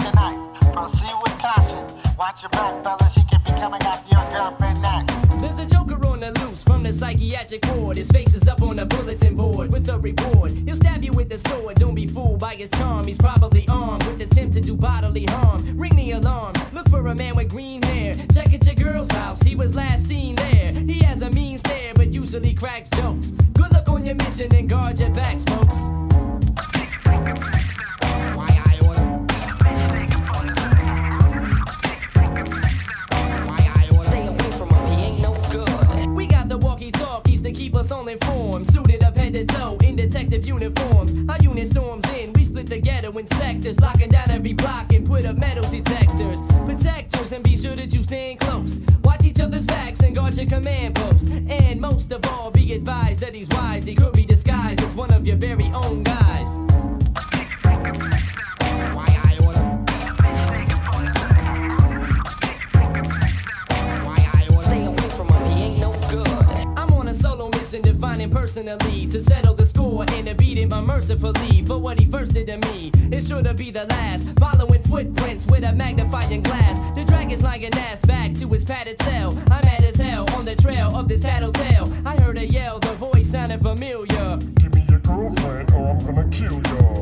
your knife. Proceed with caution. Watch your back, fellas. He can be coming after your girlfriend next. There's a joker on the loose from the psychiatric ward. His face is up on a bulletin board with a reward. He'll stab you with the sword. Don't be fooled by his charm. He's probably armed with intent to do bodily harm. Ring the alarm. Look for a man with green hair. Check at your girl's house. He was last seen there. He has a mean stare, but usually cracks jokes. Good luck on your mission and guard your backs, folks. To keep us all informed, suited up head to toe in detective uniforms. Our unit storms in, we split the ghetto in sectors, locking down every block and put up metal detectors. Protectors and be sure that you stand close. Watch each other's backs and guard your command post. And most of all, be advised that he's wise. He could be disguised as one of your very own guys. Defining personally to settle the score and to beat him unmercifully for what he first did to me. It's sure to be the last. Following footprints with a magnifying glass. The dragon's lying ass back to his padded cell. I'm mad as hell on the trail of this tattletale. I heard a yell, the voice sounded familiar. Give me your girlfriend or I'm gonna kill y'all.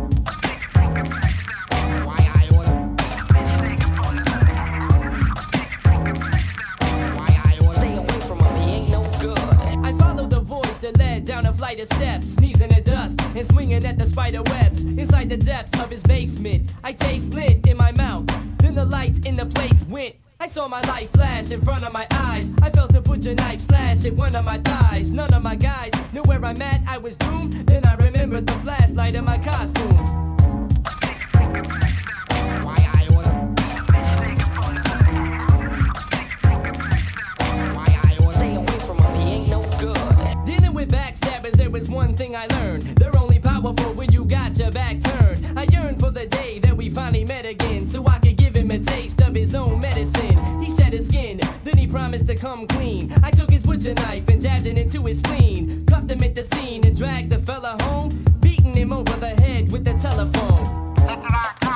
Led down a flight of steps, sneezing at dust and swinging at the spider webs. Inside the depths of his basement, I taste lit in my mouth. Then the lights in the place went. I saw my light flash in front of my eyes. I felt a butcher knife slash at one of my thighs. None of my guys knew where I'm at. I was doomed. Then I remembered the flashlight in my costume. Backstabbers, there was one thing I learned. They're only powerful when you got your back turned. I yearned for the day that we finally met again, so I could give him a taste of his own medicine. He shed his skin, then he promised to come clean. I took his butcher knife and jabbed it into his spleen. Cuffed him at the scene and dragged the fella home, beating him over the head with the telephone.